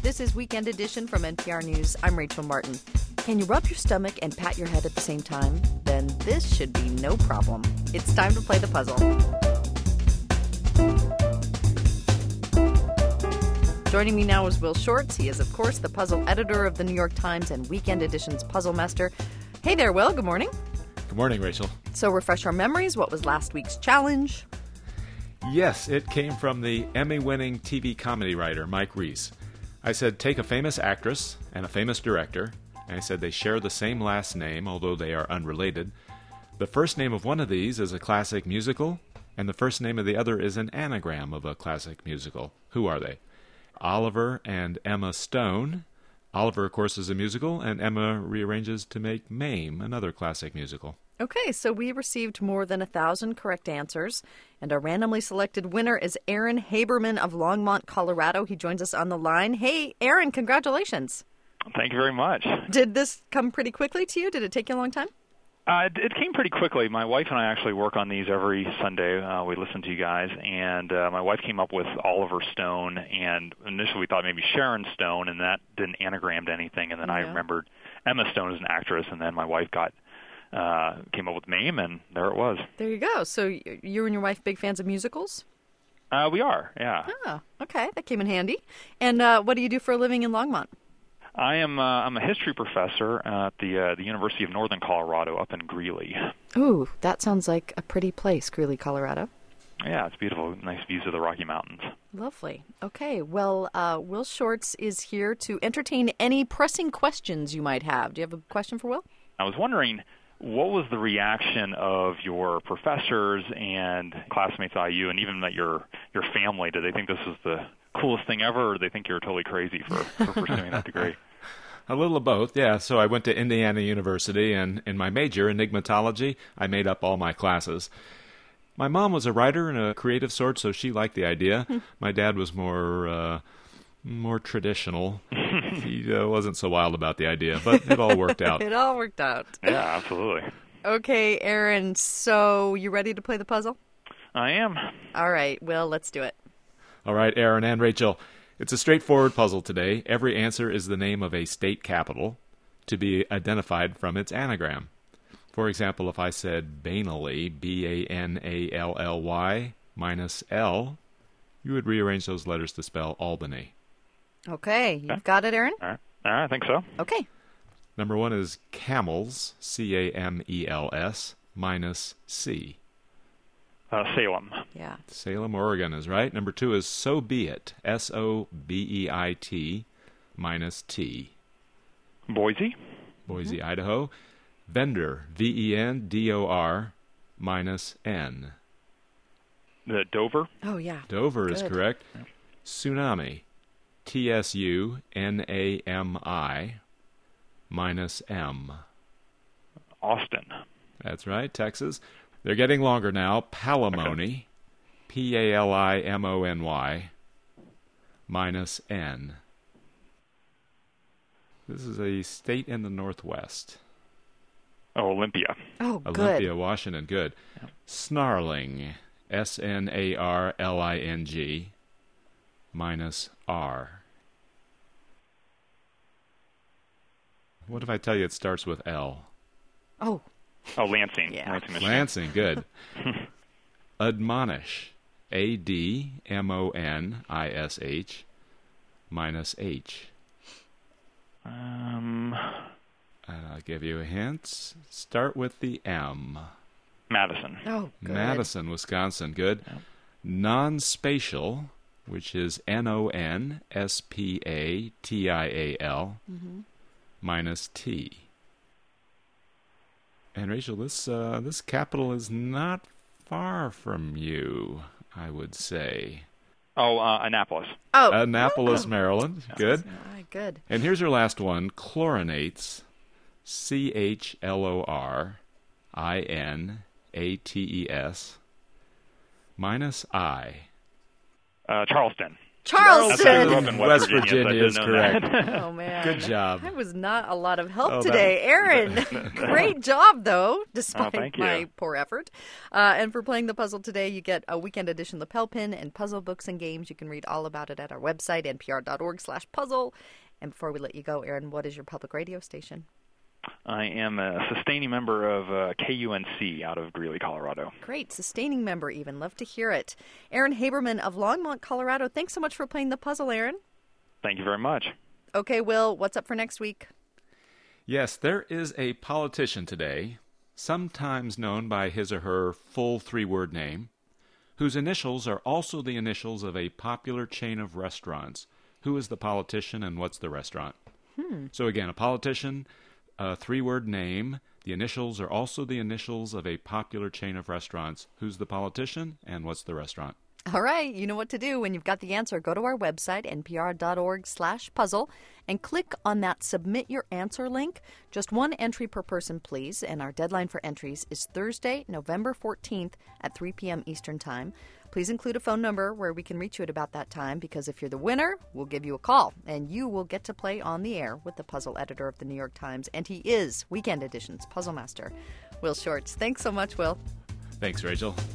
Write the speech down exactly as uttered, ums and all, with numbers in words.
This is Weekend Edition from N P R News. I'm Rachel Martin. Can you rub your stomach and pat your head at the same time? Then this should be no problem. It's time to play the puzzle. Joining me now is Will Shortz. He is, of course, the puzzle editor of the New York Times and Weekend Edition's Puzzle Master. Hey there, Will. Good morning. Good morning, Rachel. So refresh our memories. What was last week's challenge? Yes, it came from the Emmy-winning T V comedy writer Mike Reiss. I said, take a famous actress and a famous director, and I said they share the same last name, although they are unrelated. The first name of one of these is a classic musical, and the first name of the other is an anagram of a classic musical. Who are they? Oliver and Emma Stone. Oliver, of course, is a musical, and Emma rearranges to make Mame, another classic musical. Okay, so we received more than a thousand correct answers, and our randomly selected winner is Aaron Haberman of Longmont, Colorado. He joins us on the line. Hey, Aaron, congratulations. Thank you very much. Did this come pretty quickly to you? Did it take you a long time? Uh, it, it came pretty quickly. My wife and I actually work on these every Sunday. Uh, we listen to you guys, and uh, my wife came up with Oliver Stone, and initially we thought maybe Sharon Stone, and that didn't anagram to anything, and then yeah. I remembered Emma Stone as an actress, and then my wife got uh, came up with Mame, and there it was. There you go. So you and your wife big fans of musicals? Uh, we are, yeah. Oh, okay. That came in handy. And uh, what do you do for a living in Longmont? I am uh, I'm a history professor at the uh, the University of Northern Colorado up in Greeley. Ooh, that sounds like a pretty place, Greeley, Colorado. Yeah, it's beautiful. Nice views of the Rocky Mountains. Lovely. Okay, well, uh, Will Shortz is here to entertain any pressing questions you might have. Do you have a question for Will? I was wondering, what was the reaction of your professors and classmates at I U, and even that your your family? Did they think this was the coolest thing ever, or do they think you're totally crazy for, for pursuing that degree? A little of both, yeah. So I went to Indiana University, and in my major, enigmatology, I made up all my classes. My mom was a writer and a creative sort, so she liked the idea. My dad was more uh, more traditional. He uh, wasn't so wild about the idea, but it all worked out. It all worked out. Yeah, absolutely. Okay, Aaron, so you ready to play the puzzle? I am. All right, Will, let's do it. All right, Aaron and Rachel, it's a straightforward puzzle today. Every answer is the name of a state capital to be identified from its anagram. For example, if I said Banally, B A N A L L Y, minus L, you would rearrange those letters to spell Albany. Okay, you've okay. got it, Aaron? All right. All right, I think so. Okay. Number one is Camels, C A M E L S, minus C. Uh, Salem. Yeah. Salem, Oregon is right. Number two is So Be It, S O B E I T, minus T. Boise. Boise, mm-hmm. Idaho. Vendor, V E N D O R, minus N. The Dover. Oh, yeah. Dover Good. is correct. Yep. Tsunami, T S U N A M I, minus M. Austin. That's right, Texas. They're getting longer now. Palimony, okay. P A L I M O N Y, minus N. This is a state in the Northwest. Oh, Olympia. Oh, good. Olympia, Washington, good. Yep. Snarling, S N A R L I N G, minus R. What if I tell you it starts with L? Oh. Oh, Lansing. Yeah. Lansing, Lansing, good. Admonish, A D M O N I S H, minus H. Um, I'll give you a hint. Start with the M. Madison. Oh, good. Madison, Wisconsin, good. Yep. Non-spatial, which is N O N S P A T I A L, mm-hmm. minus T. And Rachel, this uh, this capital is not far from you, I would say. Oh, uh, Annapolis. Oh, Annapolis, oh. Maryland. Good. Right, good. And here's your last one. Chlorinates, C H L O R I N A T E S, minus I. Uh, Charleston. Charleston. I grew up in West, West Virginia, so I Virginia didn't is know correct. that. Oh, man. Good job. I was not a lot of help Oh, today. that- Aaron, great job, though, despite Oh, thank you. my poor effort. Uh, and for playing the puzzle today, you get a weekend edition of the Pell Pin and puzzle books and games. You can read all about it at our website, npr.org slash puzzle. And before we let you go, Aaron, what is your public radio station? I am a sustaining member of uh, K U N C out of Greeley, Colorado. Great. Sustaining member even. Love to hear it. Aaron Haberman of Longmont, Colorado. Thanks so much for playing the puzzle, Aaron. Thank you very much. Okay, Will, what's up for next week? Yes, there is a politician today, sometimes known by his or her full three-word name, whose initials are also the initials of a popular chain of restaurants. Who is the politician and what's the restaurant? Hmm. So again, a politician, a three-word name. The initials are also the initials of a popular chain of restaurants. Who's the politician and what's the restaurant? All right, you know what to do. When you've got the answer, go to our website, npr.org slash puzzle, and click on that Submit Your Answer link. Just one entry per person, please, and our deadline for entries is Thursday, November fourteenth at three p.m. Eastern Time. Please include a phone number where we can reach you at about that time, because if you're the winner, we'll give you a call, and you will get to play on the air with the puzzle editor of the New York Times, and he is Weekend Edition's Puzzle Master, Will Shortz. Thanks so much, Will. Thanks, Rachel.